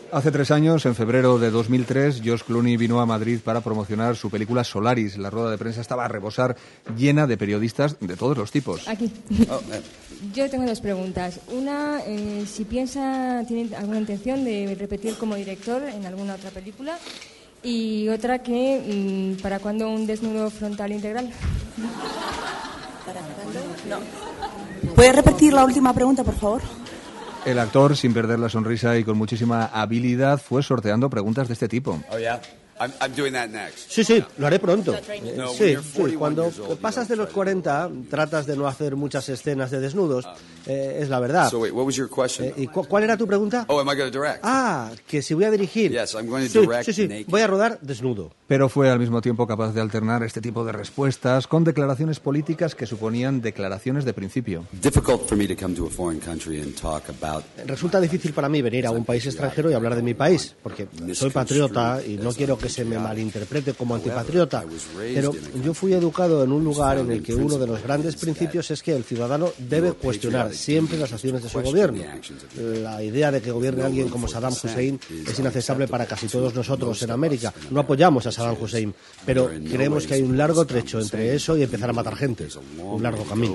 Hace 3 años, en febrero de 2003, George Clooney vino a Madrid para promocionar su película Solaris. La rueda de prensa estaba a rebosar, llena de periodistas de todos los tipos. Aquí. Yo tengo 2 preguntas. Una, si tiene alguna intención de repetir como director en alguna otra película. Y otra que, ¿para cuándo un desnudo frontal integral? ¿Para cuándo? No. ¿Puedes repetir la última pregunta, por favor? El actor, sin perder la sonrisa y con muchísima habilidad, fue sorteando preguntas de este tipo. Oh, yeah? I'm doing that next. Sí, lo haré pronto. Sí, sí, cuando pasas de los 40, tratas de no hacer muchas escenas de desnudos. Es la verdad. So wait, what was your question? ¿Y cuál era tu pregunta? Oh, am I going to direct? Que si voy a dirigir. Yes, I'm going to direct naked. Voy a rodar desnudo. Pero fue al mismo tiempo capaz de alternar este tipo de respuestas con declaraciones políticas que suponían declaraciones de principio. Difficult for me to come to a foreign country and talk about. Resulta difícil para mí venir a un país extranjero y hablar de mi país, porque soy patriota y no quiero que se me malinterprete como antipatriota. Pero yo fui educado en un lugar en el que uno de los grandes principios es que el ciudadano debe cuestionar siempre las acciones de su gobierno. La idea de que gobierne alguien como Saddam Hussein es inaccesible para casi todos nosotros en América. No apoyamos a Saddam Hussein, pero creemos que hay un largo trecho entre eso y empezar a matar gente. Un largo camino.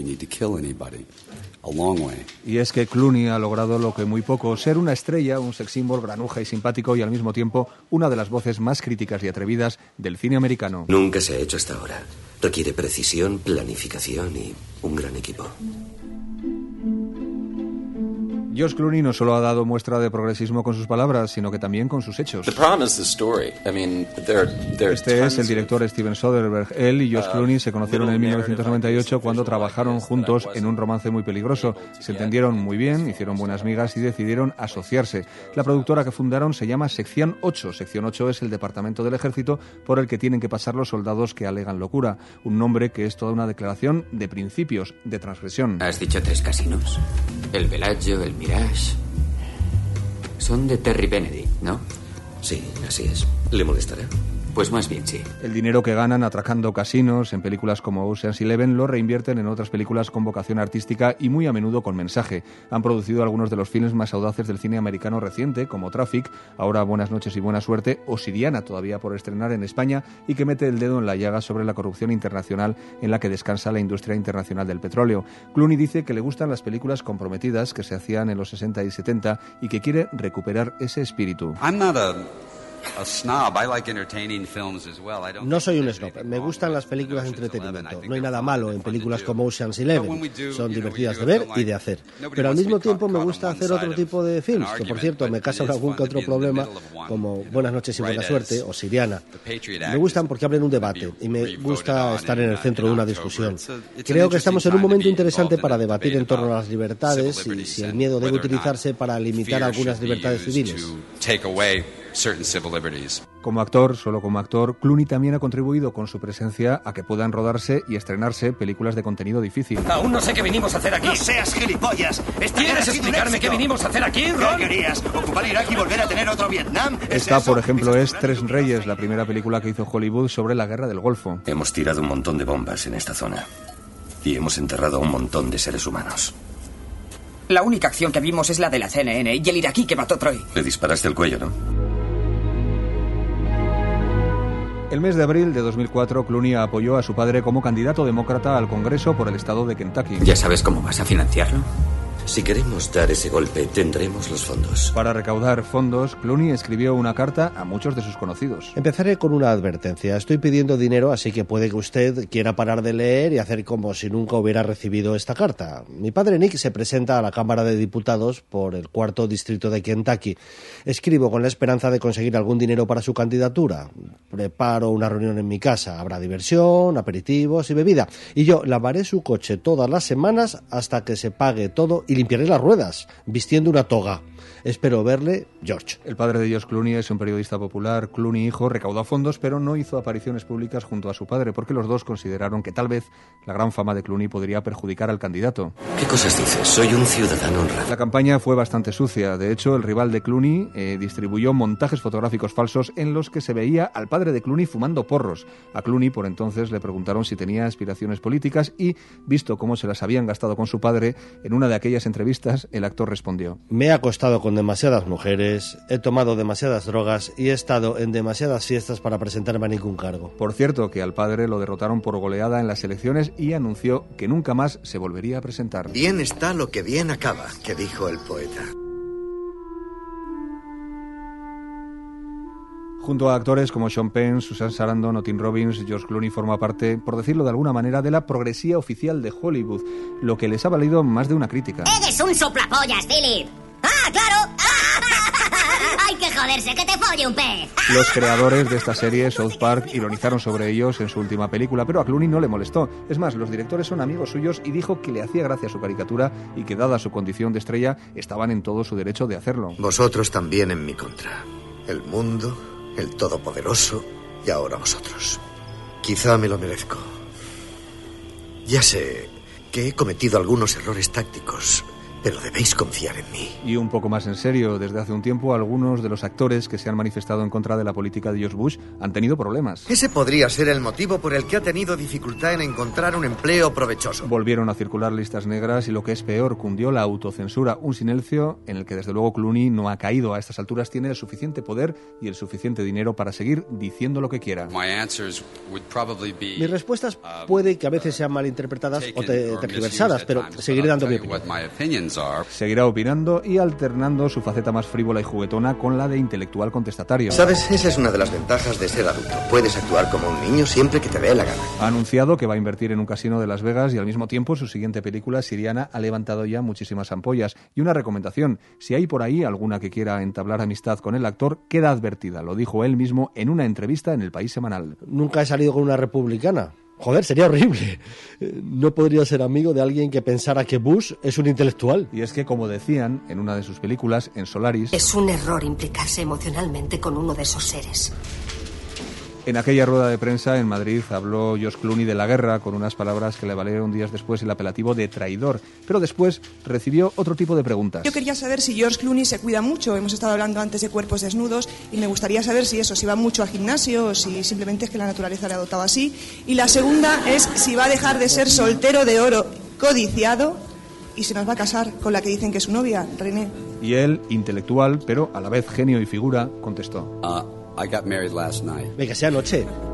Y es que Clooney ha logrado lo que muy pocos, ser una estrella, un sex symbol granuja y simpático y al mismo tiempo una de las voces más críticas y atrevidas del cine americano. Nunca se ha hecho hasta ahora. Requiere precisión, planificación y un gran equipo. George Clooney no solo ha dado muestra de progresismo con sus palabras, sino que también con sus hechos. Este es el director Steven Soderbergh. Él y George Clooney se conocieron en 1998 cuando trabajaron juntos en un romance muy peligroso. Se entendieron muy bien, hicieron buenas migas y decidieron asociarse. La productora que fundaron se llama Sección 8. Sección 8 es el departamento del ejército por el que tienen que pasar los soldados que alegan locura. Un nombre que es toda una declaración de principios, de transgresión. ¿Has dicho 3 casinos? El Bellagio, el Mirage. Son de Terry Benedict, ¿no? Sí, así es. ¿Le molestará? Pues más bien sí. El dinero que ganan atracando casinos en películas como Ocean's 11 lo reinvierten en otras películas con vocación artística y muy a menudo con mensaje. Han producido algunos de los filmes más audaces del cine americano reciente, como Traffic, ahora Buenas noches y buena suerte, o Siriana, todavía por estrenar en España, y que mete el dedo en la llaga sobre la corrupción internacional en la que descansa la industria internacional del petróleo. Clooney dice que le gustan las películas comprometidas que se hacían en los 60 y 70 y que quiere recuperar ese espíritu. No soy un snob. Me gustan las películas de entretenimiento. No hay nada malo en películas como Ocean's 11. Son divertidas de ver y de hacer. Pero al mismo tiempo me gusta hacer otro tipo de films, que por cierto me causan algún que otro problema, como Buenas noches y buena suerte o Siriana. Me gustan porque abren un debate y me gusta estar en el centro de una discusión. Creo que estamos en un momento interesante para debatir en torno a las libertades y si el miedo debe utilizarse para limitar algunas libertades civiles. Como actor, solo como actor, Clooney también ha contribuido con su presencia a que puedan rodarse y estrenarse películas de contenido difícil. Aún no sé qué vinimos a hacer aquí. ¡No seas gilipollas! ¿Quieres explicarme qué vinimos a hacer aquí, Ron? ¿Qué querías? ¿Ocupar Irak y volver a tener otro Vietnam? Esta, por ejemplo, es Tres Reyes, la primera película que hizo Hollywood sobre la guerra del Golfo. Hemos tirado un montón de bombas en esta zona y hemos enterrado a un montón de seres humanos. La única acción que vimos es la de la CNN y el iraquí que mató a Troy. Le disparaste al cuello, ¿no? El mes de abril de 2004, Clooney apoyó a su padre como candidato demócrata al Congreso por el estado de Kentucky. ¿Ya sabes cómo vas a financiarlo? Si queremos dar ese golpe, tendremos los fondos. Para recaudar fondos, Clooney escribió una carta a muchos de sus conocidos. Empezaré con una advertencia. Estoy pidiendo dinero, así que puede que usted quiera parar de leer y hacer como si nunca hubiera recibido esta carta. Mi padre Nick se presenta a la Cámara de Diputados por el 4º distrito de Kentucky. Escribo con la esperanza de conseguir algún dinero para su candidatura. Preparo una reunión en mi casa. Habrá diversión, aperitivos y bebida. Y yo lavaré su coche todas las semanas hasta que se pague todo y limpiaré las ruedas, vistiendo una toga. Espero verle, George. El padre de George Clooney es un periodista popular. Clooney hijo recaudó fondos, pero no hizo apariciones públicas junto a su padre, porque los dos consideraron que tal vez la gran fama de Clooney podría perjudicar al candidato. ¿Qué cosas dices? Soy un ciudadano honrado. La campaña fue bastante sucia. De hecho, el rival de Clooney distribuyó montajes fotográficos falsos en los que se veía al padre de Clooney fumando porros. A Clooney, por entonces, le preguntaron si tenía aspiraciones políticas y, visto cómo se las habían gastado con su padre, en una de aquellas entrevistas, el actor respondió: Me ha costado estado con demasiadas mujeres, he tomado demasiadas drogas y he estado en demasiadas fiestas para presentarme a ningún cargo. Por cierto, que al padre lo derrotaron por goleada en las elecciones y anunció que nunca más se volvería a presentar. Bien está lo que bien acaba, que dijo el poeta. Junto a actores como Sean Penn, Susan Sarandon o Tim Robbins, George Clooney forma parte, por decirlo de alguna manera, de la progresía oficial de Hollywood, lo que les ha valido más de una crítica. ¡Eres un soplapollas, Philip! ¡Ah, claro! ¡Hay que joderse, que te folle un pez! Los creadores de esta serie, South Park, ironizaron sobre ellos en su última película, pero a Clooney no le molestó. Es más, los directores son amigos suyos y dijo que le hacía gracia su caricatura y que, dada su condición de estrella, estaban en todo su derecho de hacerlo. Vosotros también en mi contra. El mundo, el todopoderoso y ahora vosotros. Quizá me lo merezco. Ya sé que he cometido algunos errores tácticos, pero debéis confiar en mí. Y un poco más en serio, desde hace un tiempo algunos de los actores que se han manifestado en contra de la política de George Bush han tenido problemas. Ese podría ser el motivo por el que ha tenido dificultad en encontrar un empleo provechoso. Volvieron a circular listas negras y, lo que es peor, cundió la autocensura, un silencio en el que desde luego Clooney no ha caído. A estas alturas tiene el suficiente poder y el suficiente dinero para seguir diciendo lo que quiera. Mis respuestas puede que a veces sean malinterpretadas o tergiversadas, pero seguiré dando mi opinión. Seguirá opinando y alternando su faceta más frívola y juguetona con la de intelectual contestatario. ¿Sabes? Esa es una de las ventajas de ser adulto. Puedes actuar como un niño siempre que te dé la gana. Ha anunciado que va a invertir en un casino de Las Vegas y al mismo tiempo su siguiente película, Siriana, ha levantado ya muchísimas ampollas. Y una recomendación, si hay por ahí alguna que quiera entablar amistad con el actor, queda advertida. Lo dijo él mismo en una entrevista en El País Semanal. Nunca he salido con una republicana. Joder, sería horrible. No podría ser amigo de alguien que pensara que Bush es un intelectual. Y es que, como decían en una de sus películas, en Solaris... Es un error implicarse emocionalmente con uno de esos seres. En aquella rueda de prensa en Madrid habló George Clooney de la guerra con unas palabras que le valieron días después el apelativo de traidor. Pero después recibió otro tipo de preguntas. Yo quería saber si George Clooney se cuida mucho. Hemos estado hablando antes de cuerpos desnudos y me gustaría saber si va mucho al gimnasio o si simplemente es que la naturaleza le ha dotado así. Y la segunda es si va a dejar de ser soltero de oro codiciado y se nos va a casar con la que dicen que es su novia, René. Y él, intelectual, pero a la vez genio y figura, contestó. I got married last night. Venga, sea anoche.